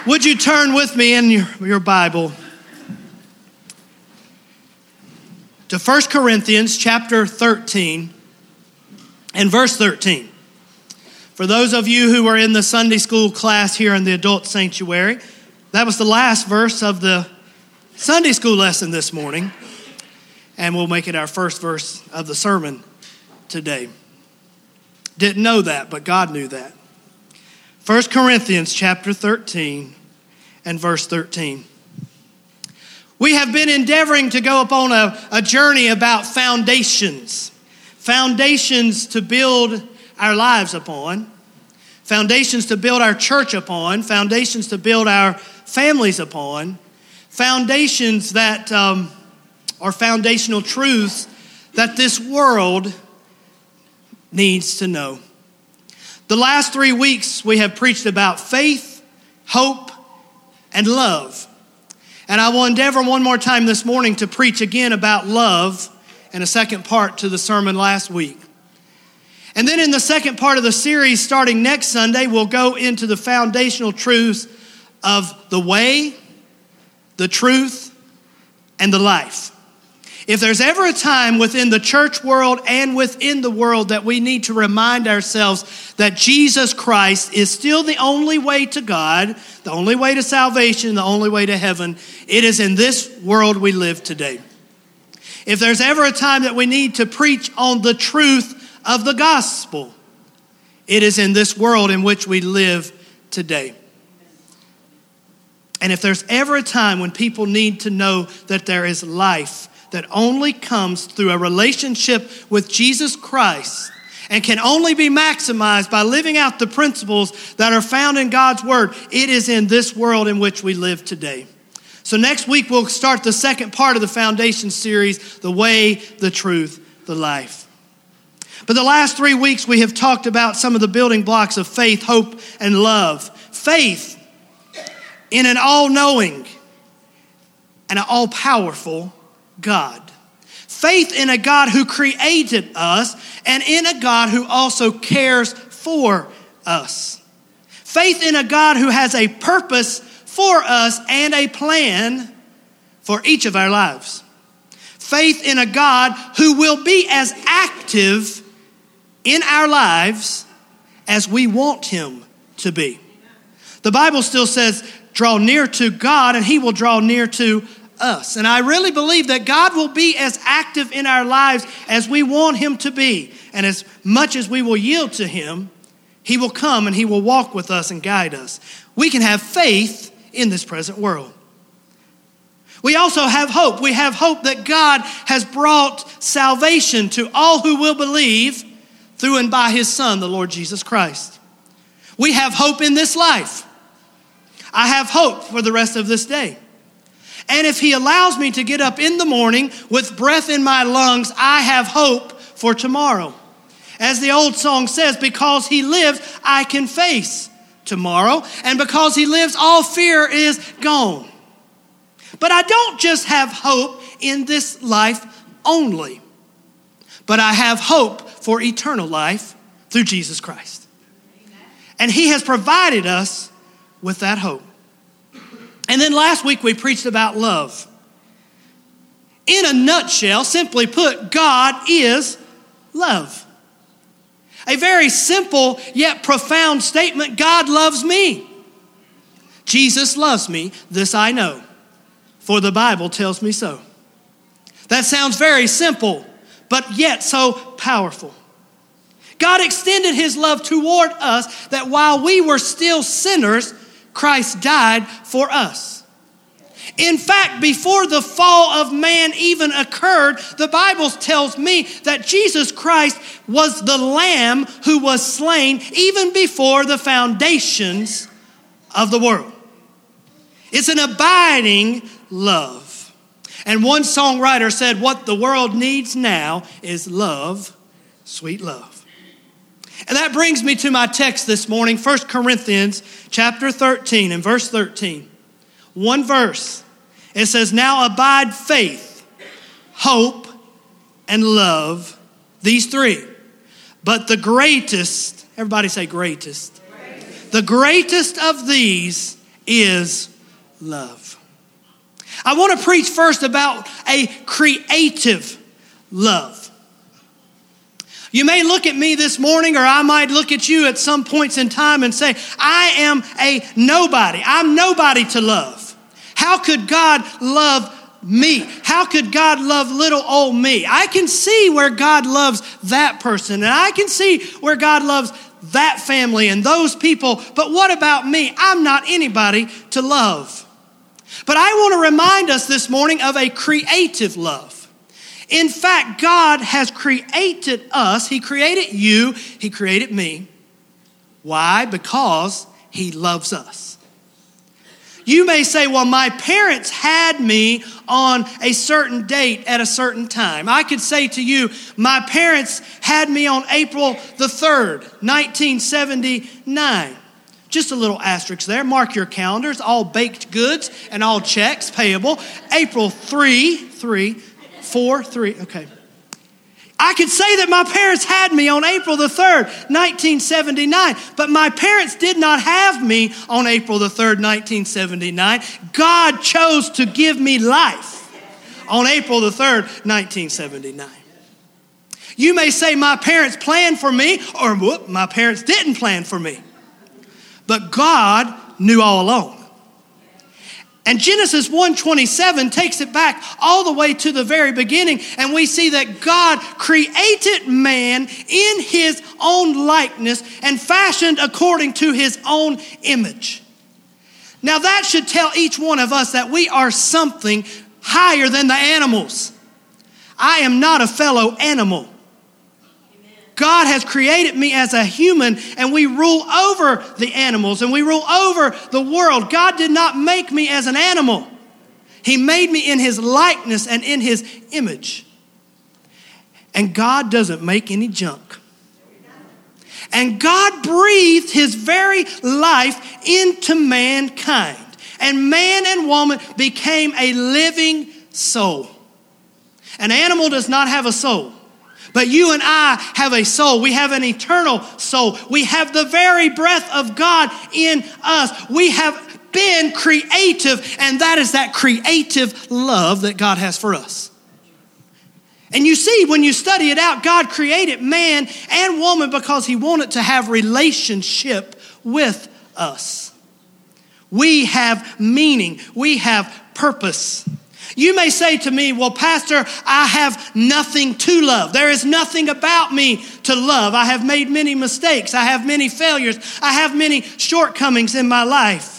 Would you turn with me in your Bible to 1 Corinthians chapter 13 and verse 13. For those of you who were in the Sunday school class here in the adult sanctuary, that was the last verse of the Sunday school lesson this morning, and we'll make it our first verse of the sermon today. Didn't know that, but God knew that. 1 Corinthians chapter 13 and verse 13. We have been endeavoring to go upon a journey about foundations. Foundations to build our lives upon. Foundations to build our church upon. Foundations to build our families upon. Foundations that are foundational truths that this world needs to know. The last 3 weeks we have preached about faith, hope, and love. And I will endeavor one more time this morning to preach again about love and a second part to the sermon last week. And then in the second part of the series, starting next Sunday, we'll go into the foundational truths of the way, the truth, and the life. If there's ever a time within the church world and within the world that we need to remind ourselves that Jesus Christ is still the only way to God, the only way to salvation, the only way to heaven, it is in this world we live today. If there's ever a time that we need to preach on the truth of the gospel, it is in this world in which we live today. And if there's ever a time when people need to know that there is life that only comes through a relationship with Jesus Christ and can only be maximized by living out the principles that are found in God's word, it is in this world in which we live today. So next week we'll start the second part of the foundation series, the way, the truth, the life. But the last 3 weeks we have talked about some of the building blocks of faith, hope, and love. Faith in an all-knowing and an all-powerful God. Faith in a God who created us and in a God who also cares for us. Faith in a God who has a purpose for us and a plan for each of our lives. Faith in a God who will be as active in our lives as we want him to be. The Bible still says, draw near to God and he will draw near to us. And I really believe that God will be as active in our lives as we want him to be. And as much as we will yield to him, he will come and he will walk with us and guide us. We can have faith in this present world. We also have hope. We have hope that God has brought salvation to all who will believe through and by his Son, the Lord Jesus Christ. We have hope in this life. I have hope for the rest of this day. And if he allows me to get up in the morning with breath in my lungs, I have hope for tomorrow. As the old song says, because he lives, I can face tomorrow. And because he lives, all fear is gone. But I don't just have hope in this life only, but I have hope for eternal life through Jesus Christ. And he has provided us with that hope. And then last week we preached about love. In a nutshell, simply put, God is love. A very simple yet profound statement, God loves me. Jesus loves me, this I know, for the Bible tells me so. That sounds very simple, but yet so powerful. God extended his love toward us that while we were still sinners, Christ died for us. In fact, before the fall of man even occurred, the Bible tells me that Jesus Christ was the Lamb who was slain even before the foundations of the world. It's an abiding love. And one songwriter said, what the world needs now is love, sweet love. And that brings me to my text this morning, 1 Corinthians chapter 13 and verse 13. One verse. It says, now abide faith, hope, and love, these three. But the greatest, everybody say greatest. The greatest of these is love. I want to preach first about a creative love. You may look at me this morning, or I might look at you at some points in time and say, I am a nobody. I'm nobody to love. How could God love me? How could God love little old me? I can see where God loves that person, and I can see where God loves that family and those people. But what about me? I'm not anybody to love. But I want to remind us this morning of a creative love. In fact, God has created us. He created you. He created me. Why? Because He loves us. You may say, well, my parents had me on a certain date at a certain time. I could say to you, my parents had me on April the 3rd, 1979. Just a little asterisk there. Mark your calendars. All baked goods and all checks payable. April 3. Okay. I could say that my parents had me on April the 3rd, 1979, but my parents did not have me on April the 3rd, 1979. God chose to give me life on April the 3rd, 1979. You may say my parents planned for me, or my parents didn't plan for me. But God knew all along. And Genesis 1:27 takes it back all the way to the very beginning. And we see that God created man in His own likeness and fashioned according to His own image. Now that should tell each one of us that we are something higher than the animals. I am not a fellow animal. God has created me as a human, and we rule over the animals and we rule over the world. God did not make me as an animal. He made me in His likeness and in His image. And God doesn't make any junk. And God breathed His very life into mankind. And man and woman became a living soul. An animal does not have a soul. But you and I have a soul. We have an eternal soul. We have the very breath of God in us. We have been creative, and that is that creative love that God has for us. And you see, when you study it out, God created man and woman because He wanted to have relationship with us. We have meaning. We have purpose. You may say to me, well, Pastor, I have nothing to love. There is nothing about me to love. I have made many mistakes. I have many failures. I have many shortcomings in my life.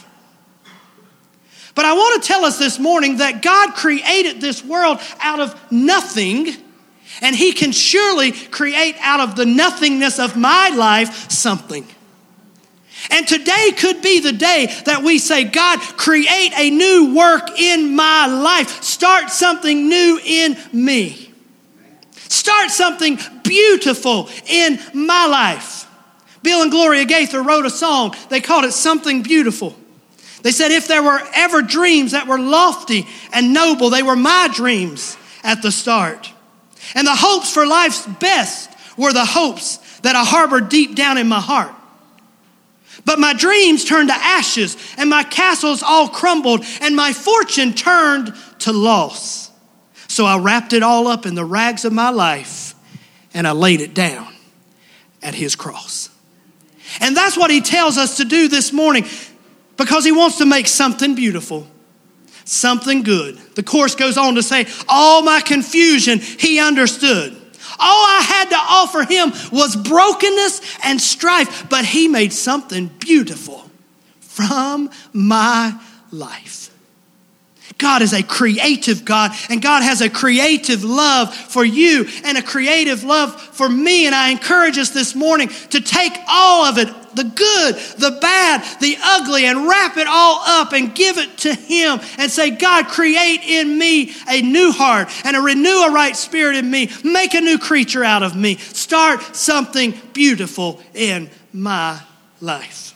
But I want to tell us this morning that God created this world out of nothing, and He can surely create out of the nothingness of my life something. And today could be the day that we say, God, create a new work in my life. Start something new in me. Start something beautiful in my life. Bill and Gloria Gaither wrote a song. They called it Something Beautiful. They said, if there were ever dreams that were lofty and noble, they were my dreams at the start. And the hopes for life's best were the hopes that I harbored deep down in my heart. But my dreams turned to ashes, and my castles all crumbled, and my fortune turned to loss. So I wrapped it all up in the rags of my life, and I laid it down at His cross. And that's what He tells us to do this morning, because He wants to make something beautiful, something good. The chorus goes on to say, all my confusion He understood. All I had to offer Him was brokenness and strife, but He made something beautiful from my life. God is a creative God, and God has a creative love for you and a creative love for me. And I encourage us this morning to take all of it, the good, the bad, the ugly, and wrap it all up and give it to Him and say, God, create in me a new heart and renew a right spirit in me. Make a new creature out of me. Start something beautiful in my life.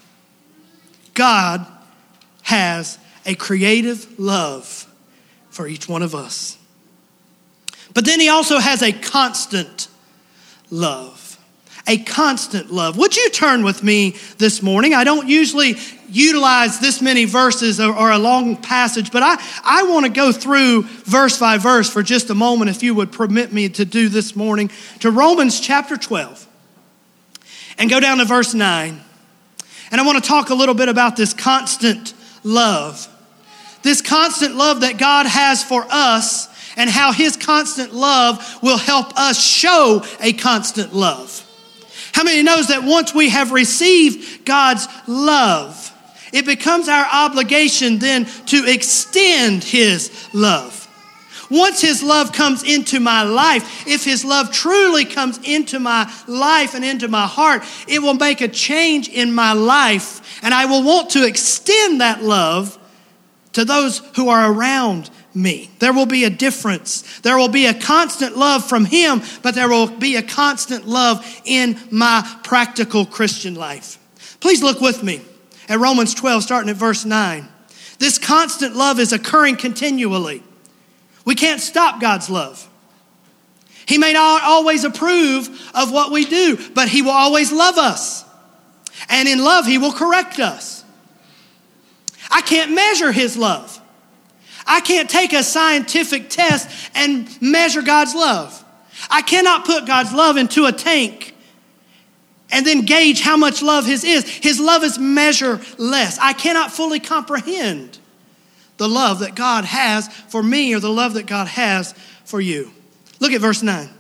God has a creative love for each one of us. But then He also has a constant love. A constant love. Would you turn with me this morning? I don't usually utilize this many verses or a long passage, but I want to go through verse by verse for just a moment, if you would permit me to do this morning, to Romans chapter 12 and go down to verse 9. And I want to talk a little bit about this constant love. This constant love that God has for us, and how his constant love will help us show a constant love. How many knows that once we have received God's love, it becomes our obligation then to extend his love. Once his love comes into my life, if his love truly comes into my life and into my heart, it will make a change in my life, and I will want to extend that love to those who are around me. There will be a difference. There will be a constant love from him, but there will be a constant love in my practical Christian life. Please look with me at Romans 12, starting at verse 9. This constant love is occurring continually. We can't stop God's love. He may not always approve of what we do, but he will always love us. And in love, he will correct us. I can't measure his love. I can't take a scientific test and measure God's love. I cannot put God's love into a tank and then gauge how much love his is. His love is measureless. I cannot fully comprehend the love that God has for me, or the love that God has for you. Look at verse 9.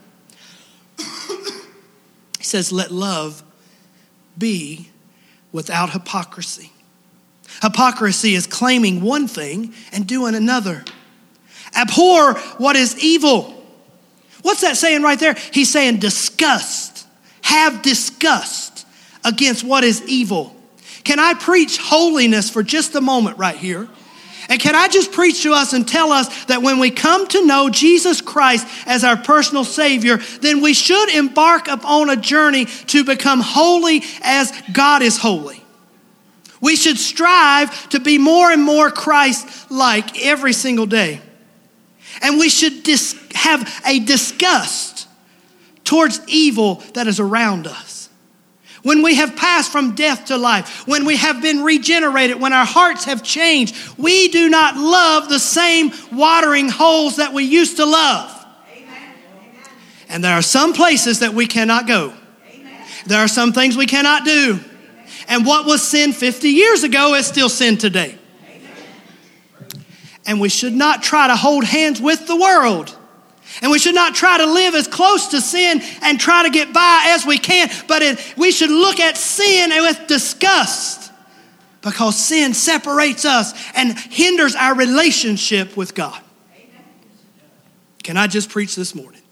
He says, let love be without hypocrisy. Hypocrisy is claiming one thing and doing another. Abhor what is evil. What's that saying right there? He's saying disgust. Have disgust against what is evil. Can I preach holiness for just a moment right here? And can I just preach to us and tell us that when we come to know Jesus Christ as our personal Savior, then we should embark upon a journey to become holy as God is holy. We should strive to be more and more Christ-like every single day. And we should have a disgust towards evil that is around us. When we have passed from death to life, when we have been regenerated, when our hearts have changed, we do not love the same watering holes that we used to love. Amen. And there are some places that we cannot go. Amen. There are some things we cannot do. And what was sin 50 years ago is still sin today. Amen. And we should not try to hold hands with the world. And we should not try to live as close to sin and try to get by as we can. But we should look at sin with disgust, because sin separates us and hinders our relationship with God. Amen. Can I just preach this morning?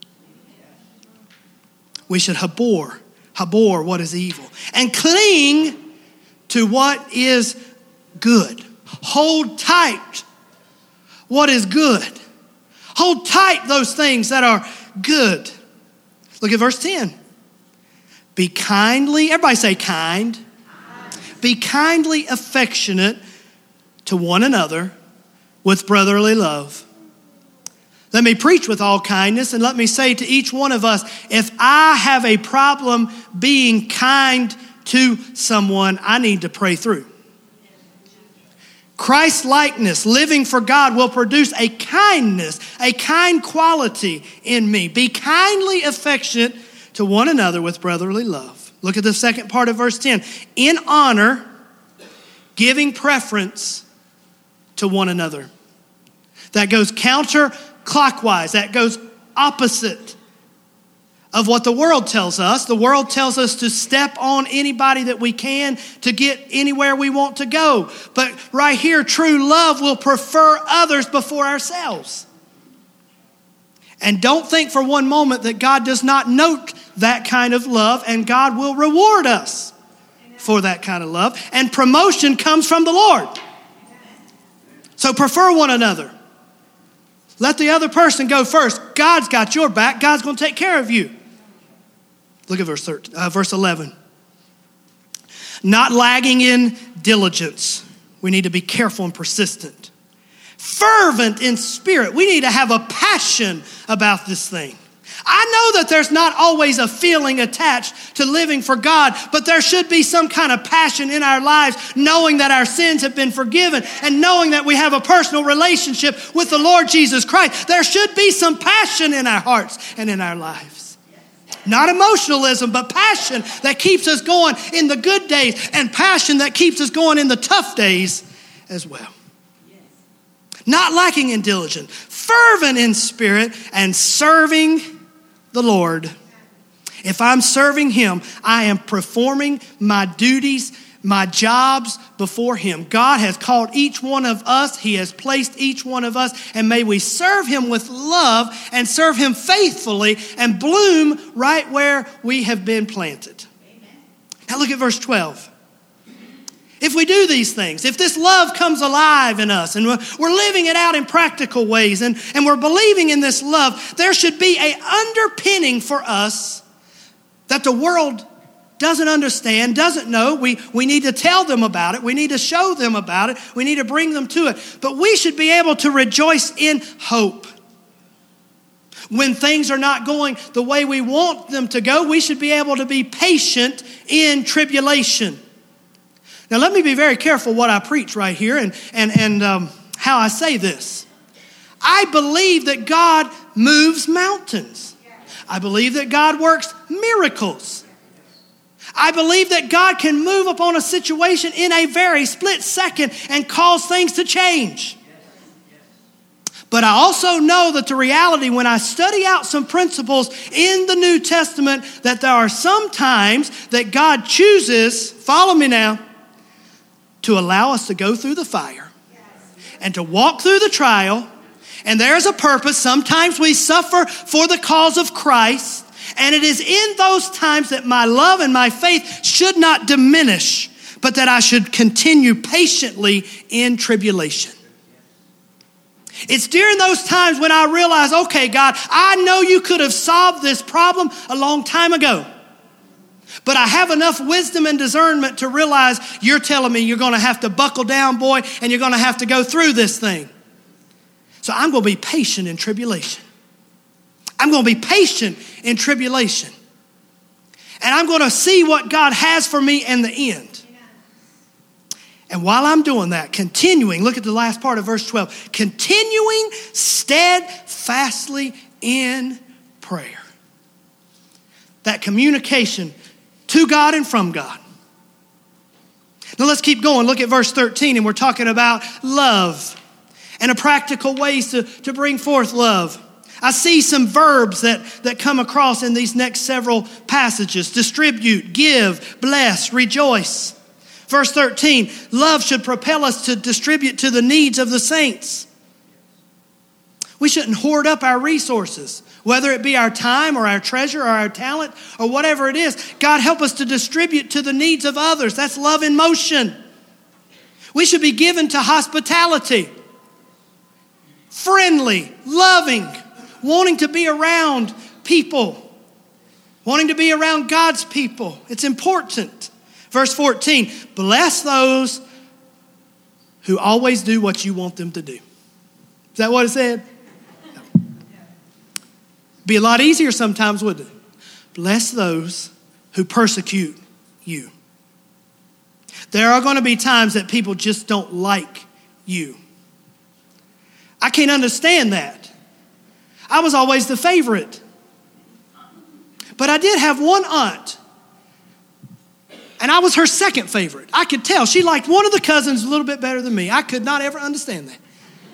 We should abhor what is evil and cling to what is good. Hold tight what is good. Hold tight those things that are good. Look at verse 10. Be kindly, everybody say kind. Be kindly affectionate to one another with brotherly love. Let me preach with all kindness, and let me say to each one of us, if I have a problem being kind to someone, I need to pray through. Christ-likeness, living for God, will produce a kindness, a kind quality in me. Be kindly affectionate to one another with brotherly love. Look at the second part of verse 10. In honor, giving preference to one another. That goes counterclockwise. That goes opposite of what the world tells us. The world tells us to step on anybody that we can to get anywhere we want to go. But right here, true love will prefer others before ourselves. And don't think for one moment that God does not note that kind of love, and God will reward us for that kind of love. And promotion comes from the Lord. So prefer one another. Let the other person go first. God's got your back. God's going to take care of you. Look at verse 11. Not lagging in diligence. We need to be careful and persistent. Fervent in spirit. We need to have a passion about this thing. I know that there's not always a feeling attached to living for God, but there should be some kind of passion in our lives, knowing that our sins have been forgiven and knowing that we have a personal relationship with the Lord Jesus Christ. There should be some passion in our hearts and in our lives. Not emotionalism, but passion that keeps us going in the good days and passion that keeps us going in the tough days as well. Not lacking in diligence, fervent in spirit, and serving the Lord. If I'm serving Him, I am performing my duties, my jobs before Him. God has called each one of us. He has placed each one of us. And may we serve Him with love and serve Him faithfully and bloom right where we have been planted. Amen. Now look at verse 12. If we do these things, if this love comes alive in us and we're living it out in practical ways and we're believing in this love, there should be an underpinning for us that the world doesn't understand, doesn't know. We need to tell them about it. We need to show them about it. We need to bring them to it. But we should be able to rejoice in hope. When things are not going the way we want them to go, we should be able to be patient in tribulation. Now, let me be very careful what I preach right here and how I say this. I believe that God moves mountains. I believe that God works miracles. I believe that God can move upon a situation in a very split second and cause things to change. But I also know that the reality, when I study out some principles in the New Testament, that there are some times that God chooses, follow me now, to allow us to go through the fire and to walk through the trial. And there is a purpose. Sometimes we suffer for the cause of Christ. And it is in those times that my love and my faith should not diminish, but that I should continue patiently in tribulation. It's during those times when I realize, okay, God, I know you could have solved this problem a long time ago. But I have enough wisdom and discernment to realize you're telling me you're going to have to buckle down, boy, and you're going to have to go through this thing. So I'm going to be patient in tribulation. I'm going to be patient in tribulation. And I'm going to see what God has for me in the end. And while I'm doing that, continuing, look at the last part of verse 12, continuing steadfastly in prayer. That communication to God and from God. Now let's keep going. Look at verse 13, and we're talking about love and a practical ways to bring forth love. I see some verbs that come across in these next several passages. Distribute, give, bless, rejoice. Verse 13, love should propel us to distribute to the needs of the saints. We shouldn't hoard up our resources, whether it be our time or our treasure or our talent or whatever it is. God, help us to distribute to the needs of others. That's love in motion. We should be given to hospitality, friendly, loving, wanting to be around people, wanting to be around God's people. It's important. Verse 14, bless those who always do what you want them to do. Is that what it said? Be a lot easier sometimes, wouldn't it? Bless those who persecute you. There are going to be times that people just don't like you. I can't understand that. I was always the favorite. But I did have one aunt, and I was her second favorite. I could tell she liked one of the cousins a little bit better than me. I could not ever understand that.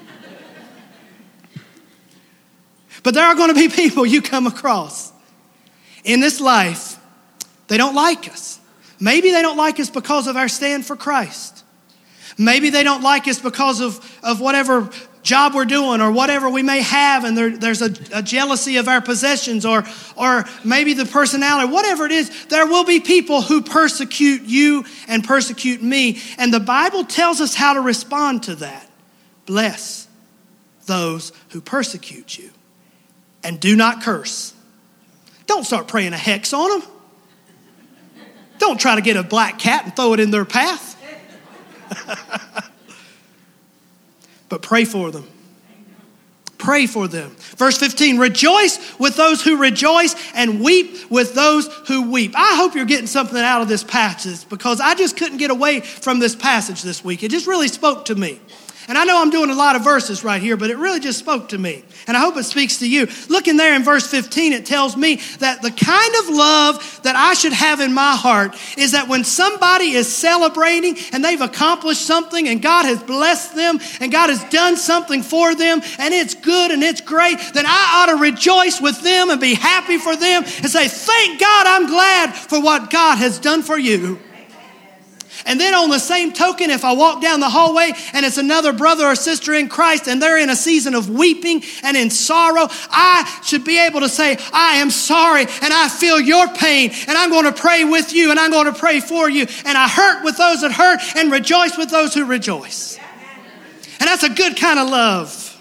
But there are going to be people you come across in this life, they don't like us. Maybe they don't like us because of our stand for Christ. Maybe they don't like us because of whatever job we're doing or whatever we may have, and there's a jealousy of our possessions or maybe the personality, whatever it is. There will be people who persecute you and persecute me. And the Bible tells us how to respond to that. Bless those who persecute you. And do not curse. Don't start praying a hex on them. Don't try to get a black cat and throw it in their path. But pray for them. Pray for them. Verse 15, rejoice with those who rejoice and weep with those who weep. I hope you're getting something out of this passage, because I just couldn't get away from this passage this week. It just really spoke to me. And I know I'm doing a lot of verses right here, but it really just spoke to me. And I hope it speaks to you. Looking there in verse 15, it tells me that the kind of love that I should have in my heart is that when somebody is celebrating and they've accomplished something and God has blessed them and God has done something for them and it's good and it's great, then I ought to rejoice with them and be happy for them and say, thank God, I'm glad for what God has done for you. And then on the same token, if I walk down the hallway and it's another brother or sister in Christ and they're in a season of weeping and in sorrow, I should be able to say, I am sorry and I feel your pain and I'm going to pray with you and I'm going to pray for you. And I hurt with those that hurt and rejoice with those who rejoice. And that's a good kind of love.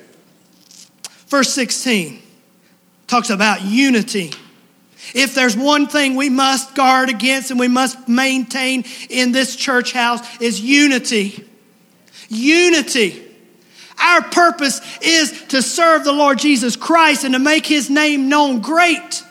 Verse 16 talks about unity. If there's one thing we must guard against and we must maintain in this church house is unity. Unity. Our purpose is to serve the Lord Jesus Christ and to make his name known great.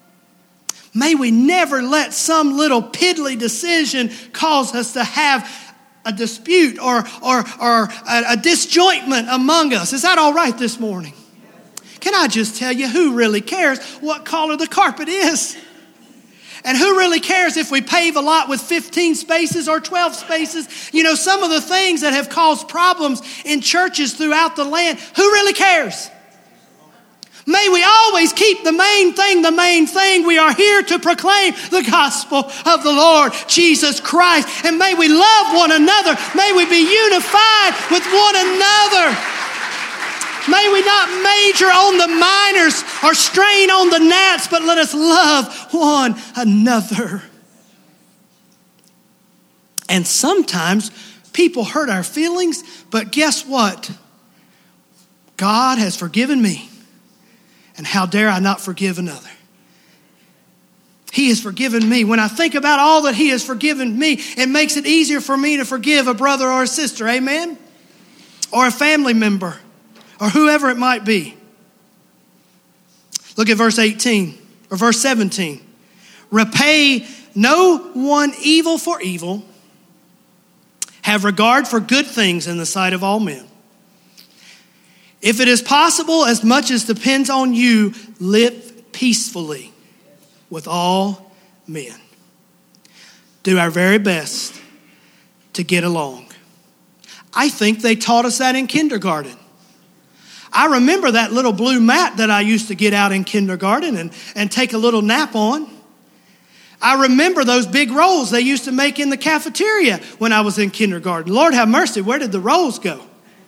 May we never let some little piddly decision cause us to have a dispute or a disjointment among us. Is that all right this morning? Can I just tell you, who really cares what color the carpet is? And who really cares if we pave a lot with 15 spaces or 12 spaces? You know, some of the things that have caused problems in churches throughout the land, who really cares? May we always keep the main thing the main thing. We are here to proclaim the gospel of the Lord Jesus Christ. And may we love one another. May we be unified with one another. May we not major on the minors or strain on the gnats, but let us love one another. And sometimes people hurt our feelings, but guess what? God has forgiven me. And how dare I not forgive another? He has forgiven me. When I think about all that he has forgiven me, it makes it easier for me to forgive a brother or a sister, amen? Or a family member, or whoever it might be. Look at verse 18 or verse 17. Repay no one evil for evil. Have regard for good things in the sight of all men. If it is possible, as much as depends on you, live peacefully with all men. Do our very best to get along. I think they taught us that in kindergarten. I remember that little blue mat that I used to get out in kindergarten and take a little nap on. I remember those big rolls they used to make in the cafeteria when I was in kindergarten. Lord have mercy, where did the rolls go?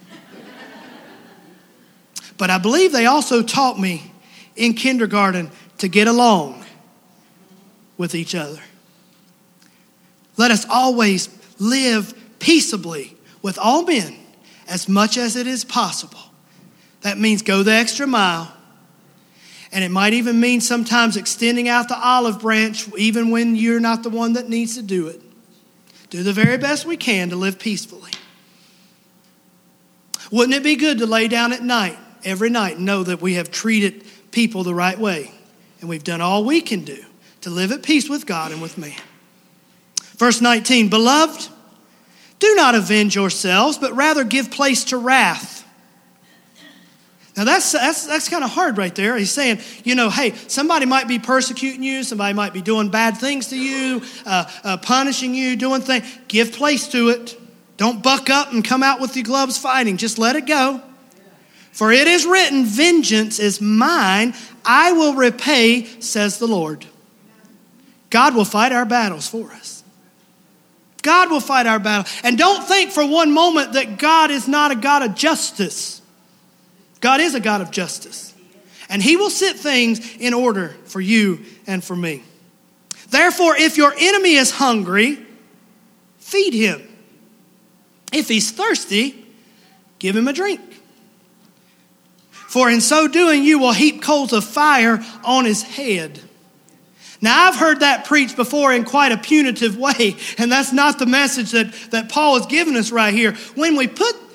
But I believe they also taught me in kindergarten to get along with each other. Let us always live peaceably with all men as much as it is possible. That means go the extra mile. And it might even mean sometimes extending out the olive branch even when you're not the one that needs to do it. Do the very best we can to live peacefully. Wouldn't it be good to lay down at night, every night, and know that we have treated people the right way and we've done all we can do to live at peace with God and with man? Verse 19, beloved, do not avenge yourselves, but rather give place to wrath. Now that's kind of hard right there. He's saying, you know, hey, somebody might be persecuting you. Somebody might be doing bad things to you, punishing you, doing things. Give place to it. Don't buck up and come out with your gloves fighting. Just let it go. For it is written, vengeance is mine. I will repay, says the Lord. God will fight our battles for us. God will fight our battle. And don't think for one moment that God is not a God of justice. God is a God of justice. And he will set things in order for you and for me. Therefore, if your enemy is hungry, feed him. If he's thirsty, give him a drink. For in so doing, you will heap coals of fire on his head. Now, I've heard that preached before in quite a punitive way, and that's not the message that Paul has given us right here. When we put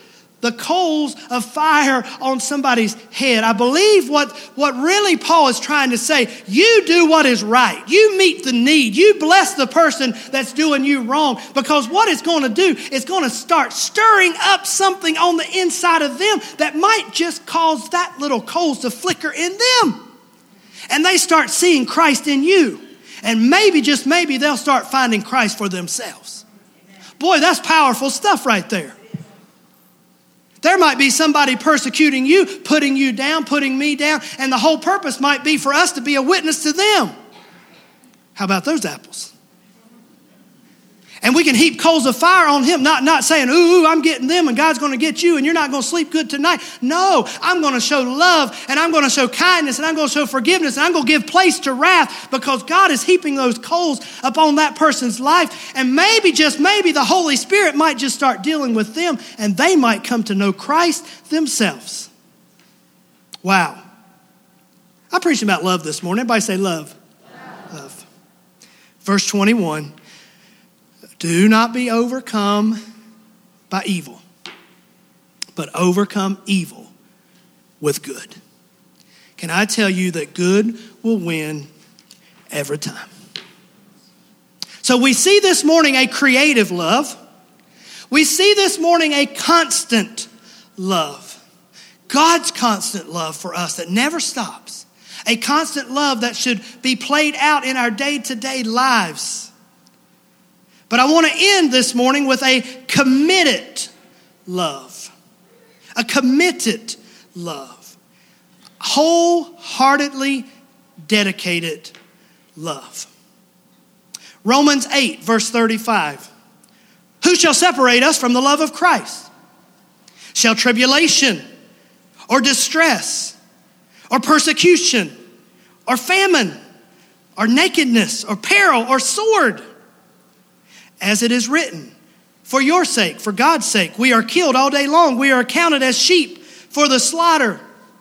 the coals of fire on somebody's head. I believe what really Paul is trying to say, you do what is right. You meet the need. You bless the person that's doing you wrong, because what it's going to do is going to start stirring up something on the inside of them that might just cause that little coals to flicker in them. And they start seeing Christ in you. And maybe, just maybe, they'll start finding Christ for themselves. Boy, that's powerful stuff right there. There might be somebody persecuting you, putting you down, putting me down, and the whole purpose might be for us to be a witness to them. How about those apples? And we can heap coals of fire on him, not saying, ooh, I'm getting them and God's going to get you and you're not going to sleep good tonight. No, I'm going to show love and I'm going to show kindness and I'm going to show forgiveness and I'm going to give place to wrath, because God is heaping those coals upon that person's life. And maybe, just maybe, the Holy Spirit might just start dealing with them and they might come to know Christ themselves. Wow. I'm preaching about love this morning. Everybody say love. Love. Verse 21. Do not be overcome by evil, but overcome evil with good. Can I tell you that good will win every time? So we see this morning a creative love. We see this morning a constant love. God's constant love for us that never stops. A constant love that should be played out in our day-to-day lives. But I want to end this morning with a committed love. A committed love. Wholeheartedly dedicated love. Romans 8, verse 35. Who shall separate us from the love of Christ? Shall tribulation or distress or persecution or famine or nakedness or peril or sword? As it is written, for your sake, for God's sake, we are killed all day long. We are accounted as sheep for the slaughter.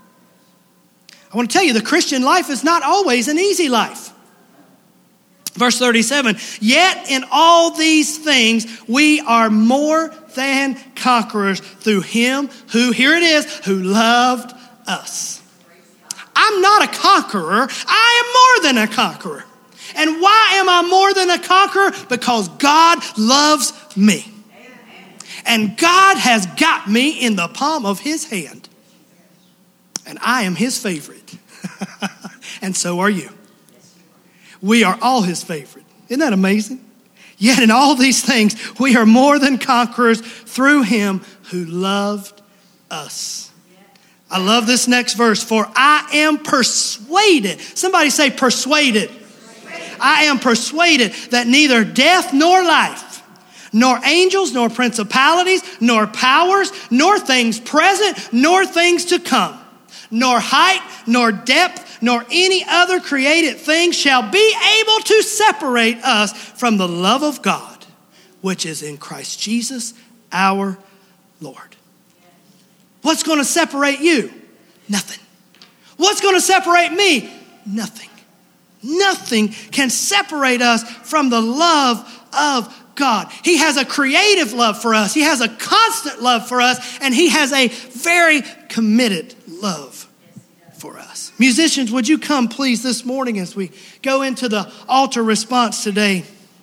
I want to tell you, the Christian life is not always an easy life. Verse 37, yet in all these things we are more than conquerors through him who, here it is, who loved us. I'm not a conqueror. I am more than a conqueror. And why am I more than a conqueror? Because God loves me. And God has got me in the palm of his hand. And I am his favorite. And so are you. We are all his favorite. Isn't that amazing? Yet in all these things, we are more than conquerors through him who loved us. I love this next verse. For I am persuaded. Somebody say persuaded. I am persuaded that neither death nor life, nor angels, nor principalities, nor powers, nor things present, nor things to come, nor height, nor depth, nor any other created thing shall be able to separate us from the love of God, which is in Christ Jesus, our Lord. What's going to separate you? Nothing. What's going to separate me? Nothing. Nothing can separate us from the love of God. He has a creative love for us. He has a constant love for us. And he has a very committed love for us. Musicians, would you come please this morning as we go into the altar response today?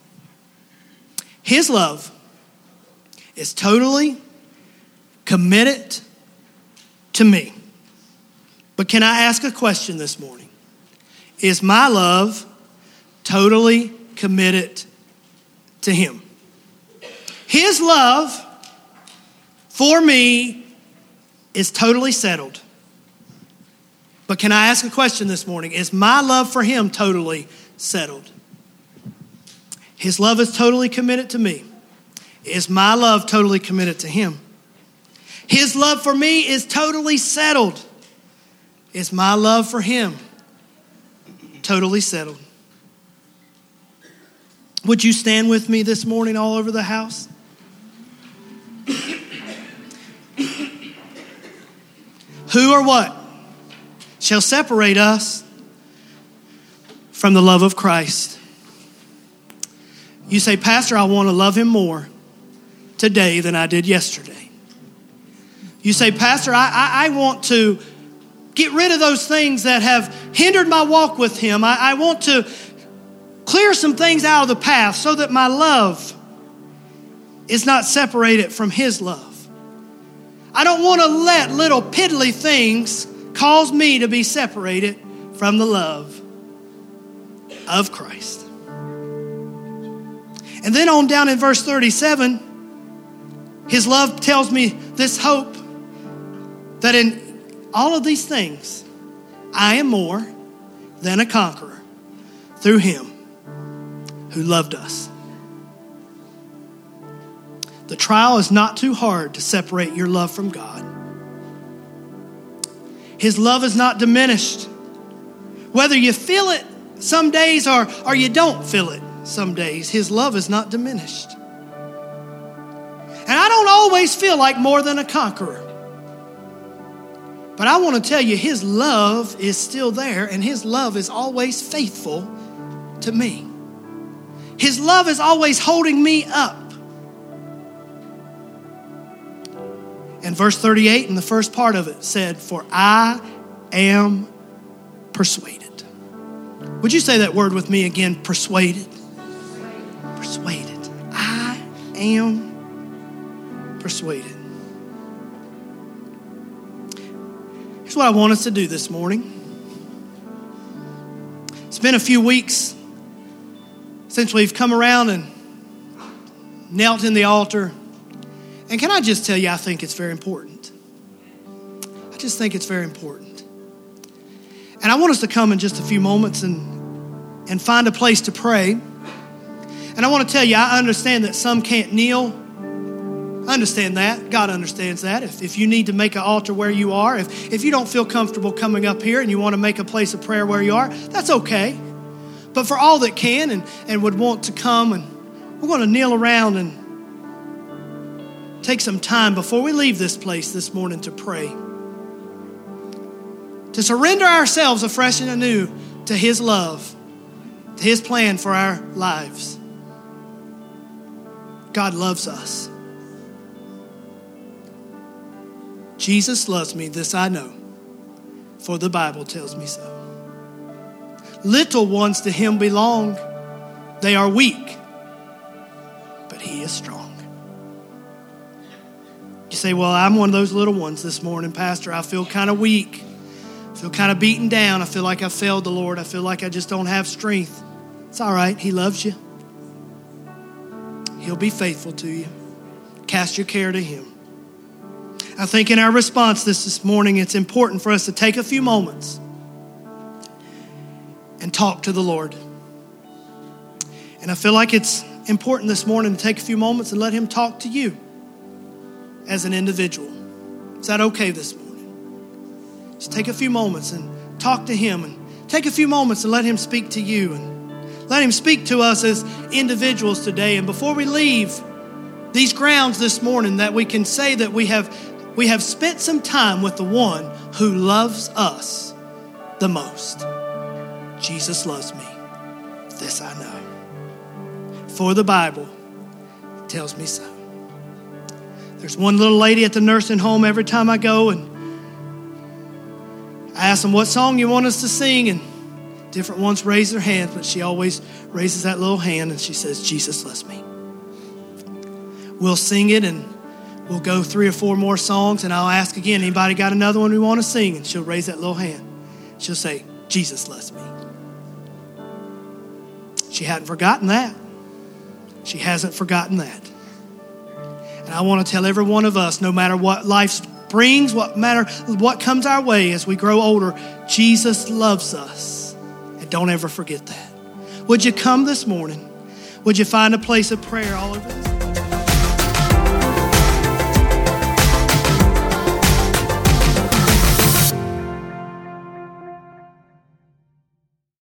His love is totally committed to me. But can I ask a question this morning? Is my love totally committed to him? His love for me is totally settled. But can I ask a question this morning? Is my love for him totally settled? His love is totally committed to me. Is my love totally committed to him? His love for me is totally settled. Is my love for him totally settled? Would you stand with me this morning all over the house? Who or what shall separate us from the love of Christ? You say, Pastor, I want to love him more today than I did yesterday. You say, Pastor, I want to get rid of those things that have hindered my walk with him. I want to clear some things out of the path so that my love is not separated from his love. I don't want to let little piddly things cause me to be separated from the love of Christ. And then on down in verse 37, his love tells me this hope that in all of these things, I am more than a conqueror through him who loved us. The trial is not too hard to separate your love from God. His love is not diminished. Whether you feel it some days or you don't feel it some days, his love is not diminished. And I don't always feel like more than a conqueror. But I want to tell you, his love is still there, and his love is always faithful to me. His love is always holding me up. And verse 38 in the first part of it said, for I am persuaded. Would you say that word with me again? Persuaded. Persuaded. I am persuaded. Here's what I want us to do this morning. It's been a few weeks since we've come around and knelt in the altar. And can I just tell you, I think it's very important. I just think it's very important. And I want us to come in just a few moments and find a place to pray. And I want to tell you, I understand that some can't kneel. I understand that. God understands that. If you need to make an altar where you are, if you don't feel comfortable coming up here and you want to make a place of prayer where you are, that's okay. But for all that can and would want to come, and we're going to kneel around and take some time before we leave this place this morning to pray. To surrender ourselves afresh and anew to his love, to his plan for our lives. God loves us. Jesus loves me, this I know, for the Bible tells me so. Little ones to him belong. They are weak, but he is strong. You say, well, I'm one of those little ones this morning, Pastor. I feel kind of weak. I feel kind of beaten down. I feel like I failed the Lord. I feel like I just don't have strength. It's all right. He loves you. He'll be faithful to you. Cast your care to him. I think in our response this morning, it's important for us to take a few moments and talk to the Lord. And I feel like it's important this morning to take a few moments and let him talk to you as an individual. Is that okay this morning? Just take a few moments and talk to him, and take a few moments and let him speak to you, and let him speak to us as individuals today. And before we leave these grounds this morning, that we can say that we have spent some time with the one who loves us the most. Jesus loves me. This I know. For the Bible tells me so. There's one little lady at the nursing home every time I go, and I ask them what song you want us to sing, and different ones raise their hands, but she always raises that little hand and she says, Jesus loves me. We'll sing it, and we'll go 3 or 4 more songs, and I'll ask again, anybody got another one we want to sing? And she'll raise that little hand. She'll say, Jesus loves me. She hadn't forgotten that. She hasn't forgotten that. And I want to tell every one of us, no matter what life brings, what comes our way as we grow older, Jesus loves us. And don't ever forget that. Would you come this morning? Would you find a place of prayer all over this?